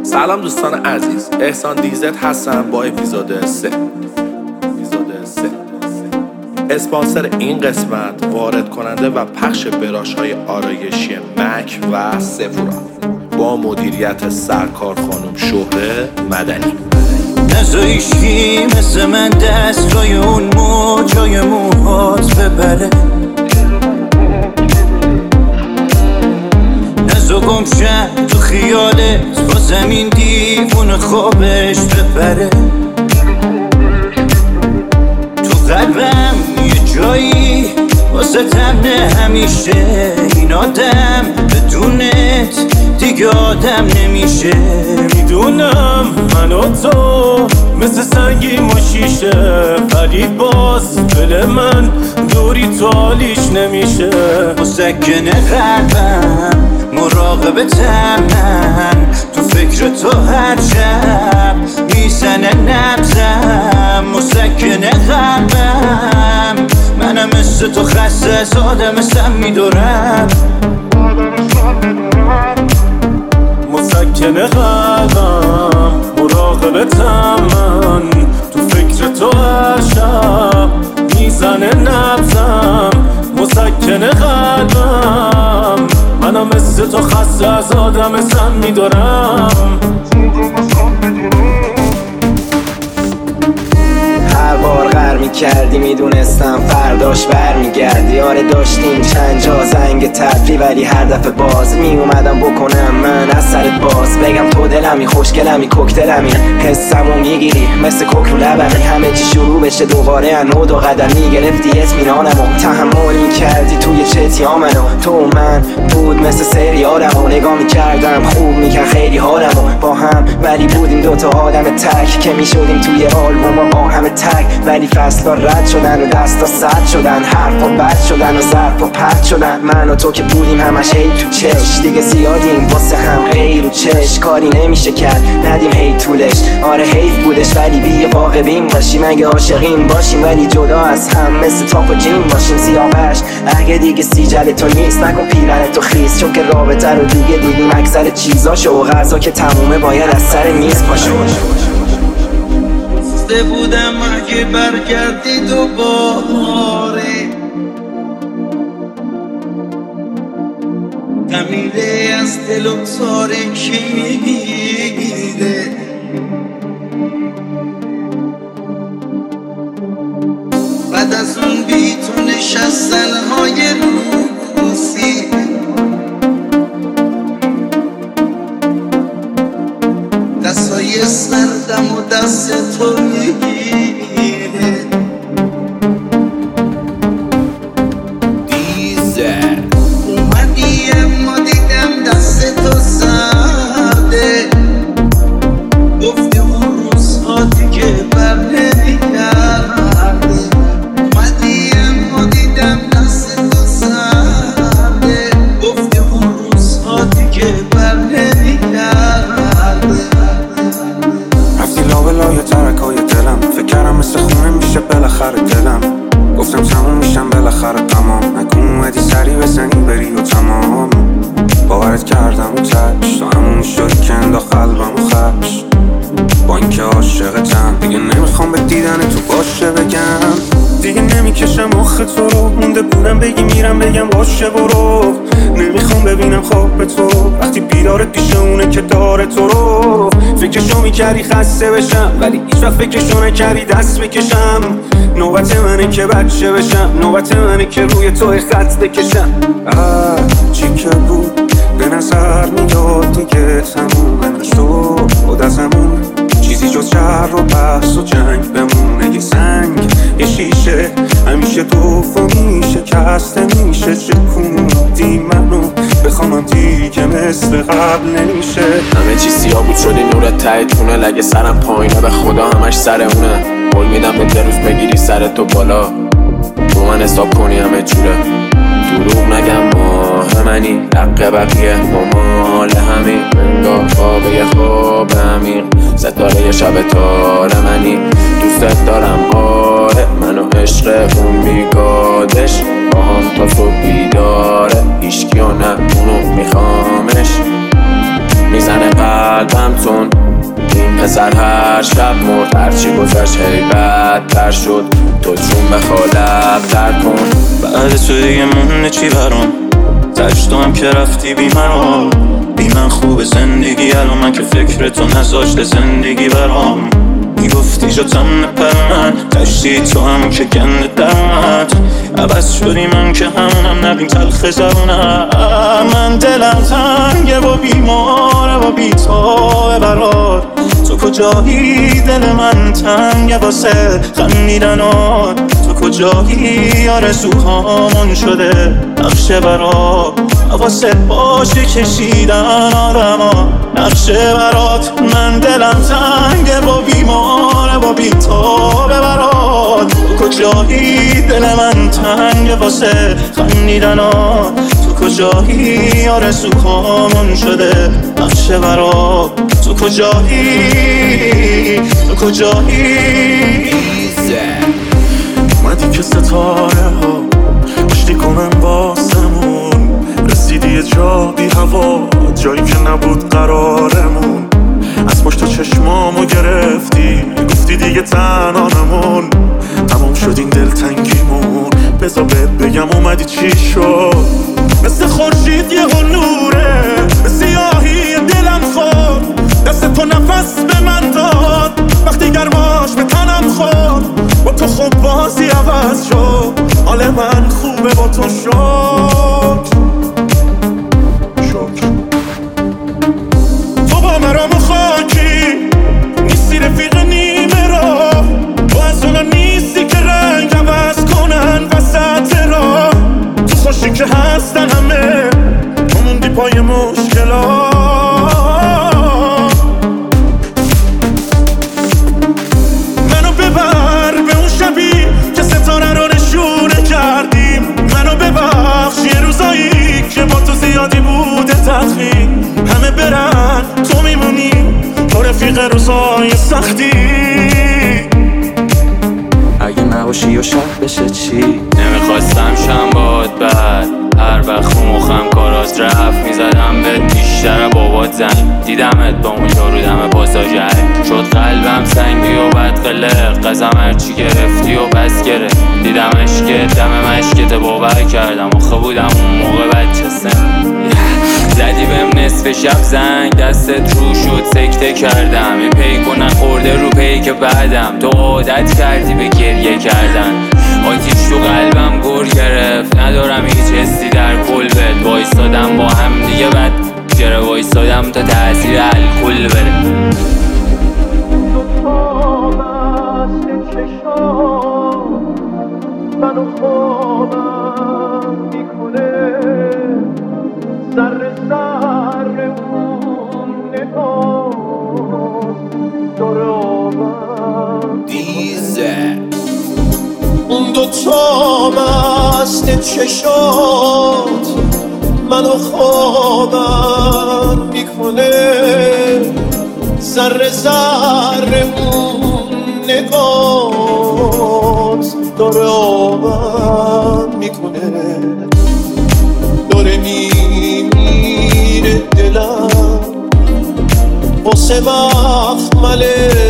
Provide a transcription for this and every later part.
سلام دوستان عزیز، احسان دیزت هستم با اپیزود 3. اسپانسر این قسمت وارد کننده و پخش براش‌های آرایشی مک و سفورا با مدیریت سرکار خانم شهره مدنی. نزایشی مثل من دست روی اون جای موهات ببره، نزا گمشن تو خیالت با زمین دیوون خوابش ببره. تو قلبم یه جایی واسه تمنه همیشه، این آدم بدونت دیگه آدم نمیشه. میدونم من و تو مثل سنگی و شیشه، ولی باز دل من دوری تو حالیش نمیشه. مسکن قلبم مراقبتم، من تو فکر تو هر شب میزنه نبزم. مسکن قلبم منم مثل تو خسته از آدم سم میدورم. مسکن قلبم مراقبتم، من تو فکر تو هر شب میزنه نبزم. مسکن قلبم منم مثل تو خسته از آدم سم میدورم. هر بار غر میکردی میدونستم فرداش بر میگردی. آره داشتیم چند جا زنگ تفری، ولی هر دفعه باز میومدم بکنم من از سرت باز. بگم تو دلمی، خوشگلمی، کوکتلمی، حسمو میگیری مثل کوک رو لبمی. همه چی شروع بشه دوباره انو دو قدم میگرفتی اطمینانمو. تحمل کردی توی چتیا منو، تو و من بود مثل سریالمو. نگاه میکردم خوب میکرد خیلی حالمو با هم، ولی بودیم دوتا آدم تک که میشدیم توی آلبوم با همه تک. ولی فصلا رد شدن و دستا سرد شدن، حرفا بد شدن و ظرفا پرد شدن. من و تو که بودیم همش هی تو چش، دیگه زیادیم واسه هم غیر و چش. کاری نمیشه کرد ندیم هی طولش، آره حیف بودش ولی بی واقع بیم باشیم. اگه عاشقیم باشیم ولی جدا از هم مثل تاپ و جیم باشیم. سیاوش اگه دیگه سیجل تو نیست نکن پیرن تو خیز، چون که رابطه رو دیگه دیدیم اکثر چیزاشو و غذا که تمومه باید از سر میز پاشو. بودم اگه برگردی دوباره، تمیله از دل و تاریکی میگیره. بعد از اون بی تو نشستن های روسی، دستای سردم و دست تو میگیره. دیزت اومدی اما دیدم دست تو سرده، گفتی اون روزها دیگه بر نمیگرده. اومدی اما دیدم دست تو سرده، گفتی اون روزها دیگه بر نمیگرده. رفتی لابلای ترکای دلم، فکر کردم مثل خونه میشه بالاخره دلم. گفتم تموم میشم بالاخره تمام، نکن اومدی سری بزنی بری و تمام. باورت کردم و تش تو همون شدی که انداخت قلبم و خش. با اینکه عاشقتم دیگه نمیخوام به دیدن تو باشه بگم. دیگه نمیکشم مخ تو رو، مونده بودم بگی میرم بگم باشه برو. نمیخوام ببینم خواب تو وقتی بیدارت پیش اونه که داره تو رو. فکرشو میکردی خسته بشم، ولی هیچ وقت فکرشو نکردی دست بکشم. نوبت منه که بچه بشم، نوبت منه که روی تو خط بکشم. چی که بود به نظر میاد دیگه تمومه، نشد خود از همون چیزی جز شر و بحث و جنگ بمونه. یه سنگ یه شیشه همیشه دوف میشه کسته میشه. چکوندی منو بخوام دیگه مثل قبل نمیشه. همه چی سیاه بود شدی نور ته تونل، اگه سرم پایینه به خدا همش سر اونه. قول میدم به روز بگیری سر تو بالا، با من حساب کنی همه جوره. دروغ نگم ماه منی، حق بقیه ممال همین. انگاه خواب یه خواب عمیق، ستاره شب تار منی. دوست دارم آره، منو عشق اون بیگادش با هم تا صبح بیداره. هیچکی و نه اونو میخوامش، میزنه قلب قلبم تون این پسر هر شب مرد، هرچی گذشت هی بدتر شد، تو چون بخوا لبتر کن. بعد تو دیگه مونه چی برام؟ تش تو هم که رفتی بی مرام، بی من خوب زندگی الان من که فکر تو نذاشته زندگی برام. میگفتی جاتم نپر من، تشتی تو هم که گنده درمت، عوض شدی من که همونم نبین تلخ زبونم. من دلم تنگه و بیماره و بیتابه برات، تو کجایی؟ دل من تنگه واسه خندیدنات، تو کجایی؟ آرزوهامون شده نقشه برات، واسه باشه کشیدن آدما نقشه برات. من دلم تنگه و بیماره و بیتابه برات، تو کجایی؟ دل من تنگه واسه خندیدنات، تو کجایی؟ آرزوهامون شده نقشه برات، تو کجایی؟ تو کجایی؟ اومدی که ستاره ها آشتی کنن باسمون، رسیدی یه جا بی هوا، جایی که نبود قرارمون، از پشت چشمامو گرفتی گفتی دیگه تنهامون، تمام شد این دلتنگیمون. بذار بهت بگم اومدی چی شد، مثل خورشید یهو نوره به سیاهی دلم خورد، دست تو نفس به من داد وقتی گرماش به تنم خورد. با تو خوب بازی عوض شد، حال من خوبه با تو شد. تو با مرام خاکی نیستی، رفیق نیمه را تو از اونا نیستی که رنگ عوض کنن وسط را. تو خوشی که هستن همه تو موندی پای مشکلات. منو ببر به اون شبی که ستاره رو نشونه کردیم، منو ببخش یه روزایی که با تو زیادی بوده تلخی، همه برن تو میمونی تو رفیق روزای سختی. اگه نباشی و شب بشه چی؟ نمیخواستم شم باد بد، هر وقت رو مخم کارات رفت میزدم بهت بیشتر بابات زنگ، دیدمت با اون یارو دم پاساژر، شد قلبم سنگی و بد قلق، قزم هرچی گرفتی و بس گرفت، دیدمش که دم مشکت باور کردم آخه بودم اون موقع بچه سن. زدی بهم نصف شب زنگ، دستت رو شد سکته کردم، این پیکو نخورده رو پیک بعدم، تو عادت کردی به گریه کردن، آتیش تو قلبم گر گرفت، ندارم هیچ حسی در قلبت، وایستادم با هم دیگه بعد چرا وایستادم تا تأثیر الکل بره. منو خوابم میکنه، ذره ذره اون نگاه داره آبم دیزه، اون دوتا مست چشات منو خوابم میکنه، ذره ذره اون نگات داره آبم میکنه، داره میمیره دلم واسه مخمل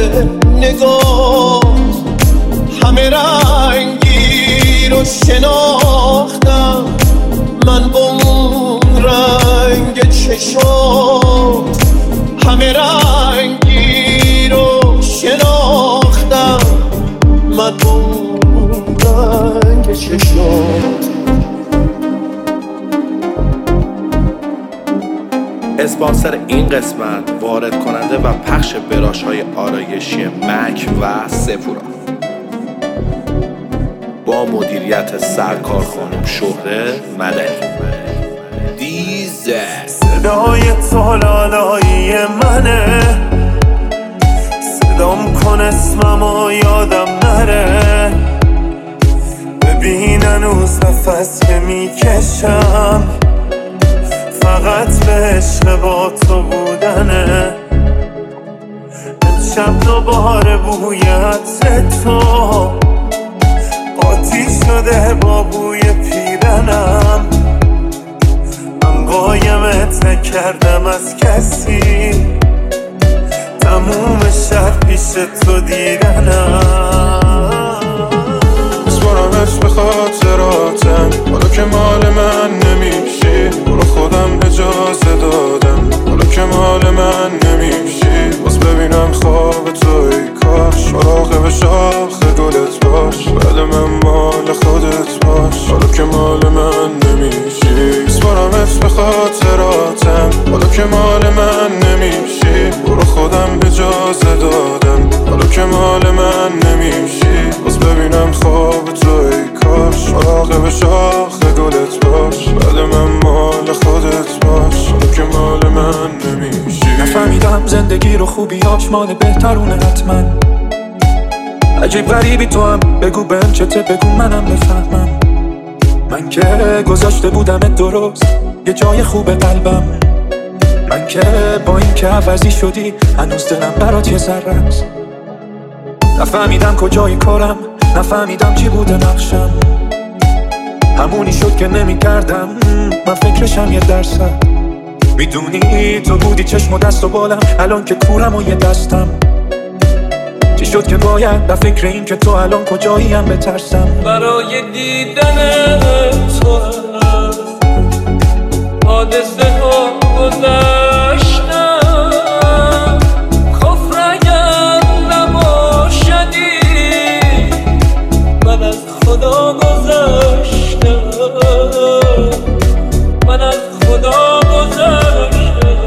نگات، همه رنگی رو شناختم من با اون رنگ چشات، همه رنگی رو شناختم من با اون رنگ چشات. اسپانسر این قسمت وارد کننده و پخش براش‌های آرایشی مک و سفورا با مدیریت سرکار خانم شهره مدنی. دیزه صدای تالالایی منه، صدام کن اسممو یادم نره، ببین هنوز نفس که میکشم فقط به عشق با تو بودنه. امشب دوباره بوی عطر تو قاطی شده با بوی پیرنم، من قایمت نکردم از کسی تموم شب پیش تو دیدنم اسمارمت به خاطراتم حالا که مال من نمیشی برو خودم اجازه دادم حالا که مال من نمیشی باز ببینم خواب توی کاش مراقب شاخ گلت باش بعد من مال خودت باش حالا که مال من نمیشی اسمارمت به خاطراتم حالا که مال من نمیشی برو خودم اجازه دادم حالا که مال من نمیشی باز ببینم خواب توی کاش مراقب شاخ گلت باش بعد من مال خودت باش حالا که مال من نمیشی نفهمیدم زندگی رو خوبیاش مال بهترونه حتما عجیب غریبی تو هم بگو بهم چته بگو منم بفهمم من که گذاشته بودمت درست یه جای خوب قلبم من که با این که عوضی شدی هنوز دلم برات یه ذره است نفهمیدم کجای کارم نفهمیدم چی بوده نقشم همونی شد که نمی کردم من فکرشم یه درصد میدونی تو بودی چشم و دست و بالم الان که کورم و یه دستم چی شد که باید در فکر این که تو الان کجایی هم بترسم برای دیدن تو حادثه ها گذشتم کفر اگر نباشدی من از خدا گذشتم من از خدا گذشتم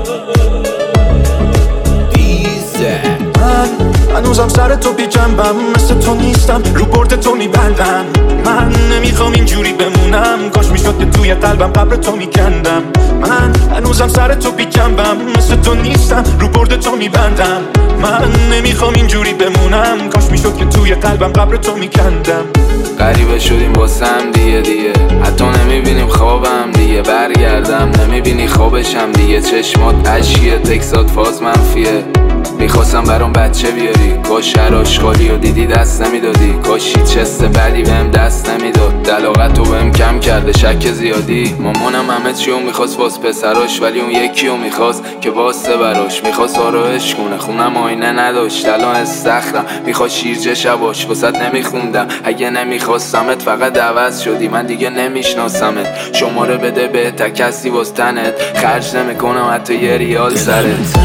من هنوزم سر تو بی جنبم مثل تو نیستم رو برد تو میبندم من نمیخوام اینجوری بمونم کاش میشد که توی قلبم قبر تو میکندم من هنوزم سر تو بی جنبم مثل تو نیستم رو برد تو میبندم من نمیخوام اینجوری بمونم کاش میشد که توی قلبم قبر تو میکندم غریبه شدیم واسم دیگه حتی نمیبینیم خوابم دیگه برگردم نمیبینی خوابشم دیگه چشمات اشکیه تکسات فاز منفیه میخواستم برام بچه بیاری کاش هر آشغالی رو دیدی دست نمیدادی کاش هیچ حس بدی بهم دست نمیداد دلاغت رو بهم کم کرده شک زیادی مامانم همه چیو میخواست باز پسراش ولی اون یکی رو میخواست که باسته براش میخواست آرایش کنه خونم آینه نداشت الان استخرم میخواد شیرجه شباش واسط نمیخوندم اگه نمیخواستمت فقط عوض شدی من دیگه نمیشناسمت شماره بده به کسی باز تنت خرج نمیکنم حتی یه ریال سرت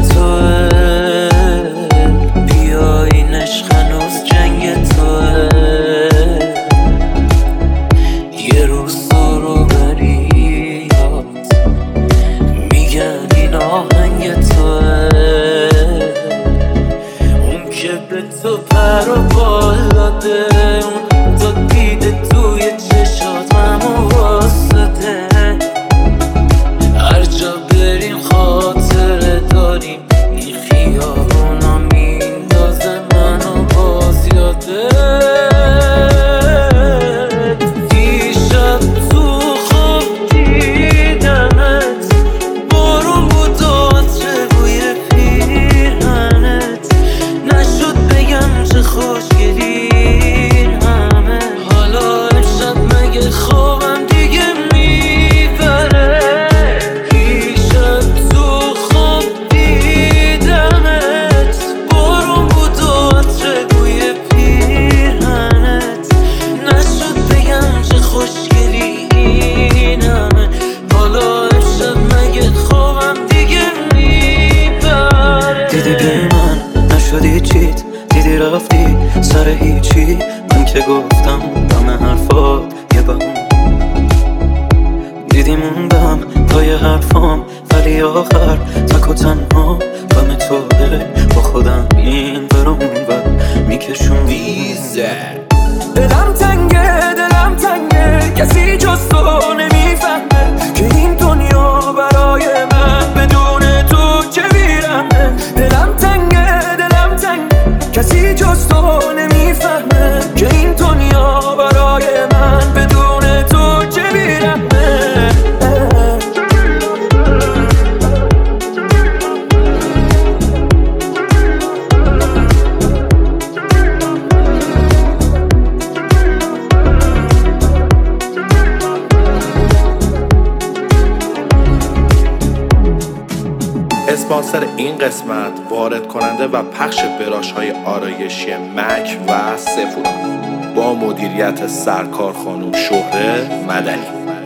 بیاین عشق هنوز جنگ توه یه روز رو بریات میگن این آهنگ توه اون که به تو پر و بال داده اون تا دیده توی چشات منو واسطه هر جا بریم خاطره داریم این خیابونا میندازه منو باز یاده دیشب تو خواب دیدمت بارون بود و عطر بوی پیرهنت نشد بگم چه خوشگلی این همه حالا امشب مگه خوابم دیگه میبره دیشب تو خواب دیدمت بارون بود و عطر بوی پیرهنت نشد بگم چه خوشگلی این همه حالا امشب مگه خوابم دیگه میبره دیدی بی من نشدی چیت دیدی رفتی سر هیچی من که گفتم دم حرفات یه بهم دیدی موندم پای حرفام ولی آخر تک و تنها غم توه با خودم این برام و میکشون دلم تنگه کسی جز تو نمیفهمه که این دنیا برای من بدون تو چه بیرمه دلم تنگه کسی جز تو نمیفهمه که این دنیا برای من بدون تو چه بیرمه اسپانسر این قسمت وارد کننده و پخش براش‌های آرایشی مک و سفورا با مدیریت سرکار خانم شهره مدنی.